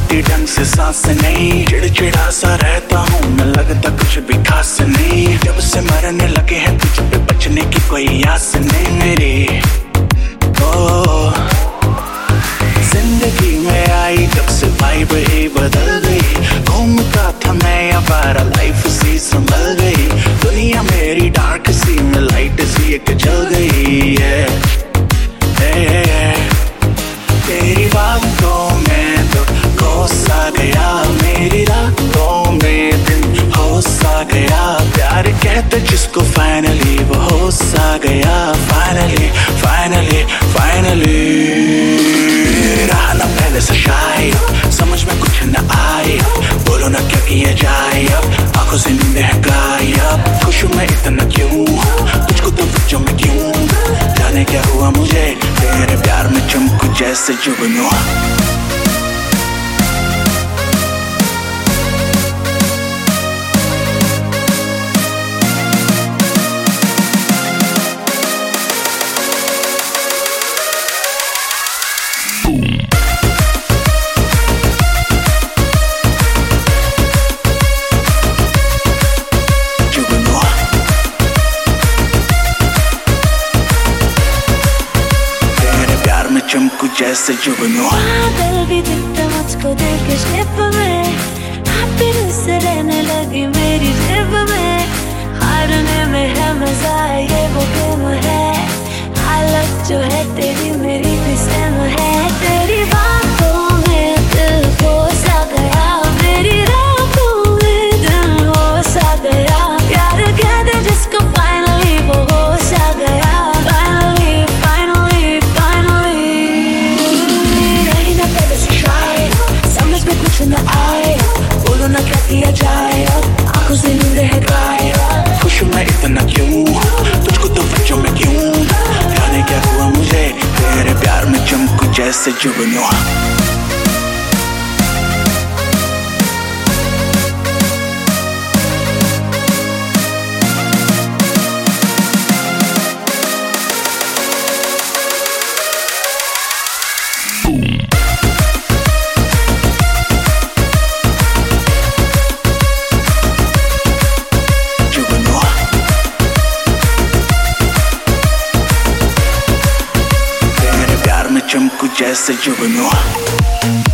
आती ढंग से सांस नहीं, चिड़चिड़ा सा रहता हूँ मैं, लगता कुछ भी खास नहीं। जब से मरने लगे हैं तुझ पे बचने की कोई आस नहीं मेरी। ओ जिंदगी में आई जब से वाइब ही बदल गई, घूमता था मैं आवारा लाइफ सी संभल गई। दुनिया मेरी डार्क सी में लाइट सी एक जल गई है। तेरी बातों में तो खो सा गया, मेरी रातों में दिन हो सा गया। प्यार कहते जिसको फाइनली वो हो सा गया। फाइनली फाइनली फाइनली रहा ना पहले से शायद, समझ में कुछ न आए, बोलो ना क्या किया जाए अब, आंखों से नींदें हैं गायब। खुश हूँ मैं इतना क्यों, तुझको तो बच्चों में क्यों, जाने क्या हुआ मुझे, तेरे प्यार में चमकू जैसे जुगनू। चमकू जैसे जुगनू। पागल भी दिखता मुझको देख के शेप में, हैप्पीनेस रहने लगी मेरी जेब में। हारने में है मजा, ये वो गेम है, हालत जो है तेरी मेरी भी सेम है। तेरी बातों में दिल खो सा गया, मेरी रातों में दिल हो सा गया। प्यार कह दे जिसको फाइनली वो हो सा गया। न आए, बोलो ना क्या किया जाए, आंखों से नींदें हैं गायब। खुश हूँ मैं इतना क्यों, तुझको तो बच्चों में क्यों, जाने क्या हुआ मुझे, तेरे प्यार में चमकू जैसे जुगनू। चमकू जैसे जुगनू।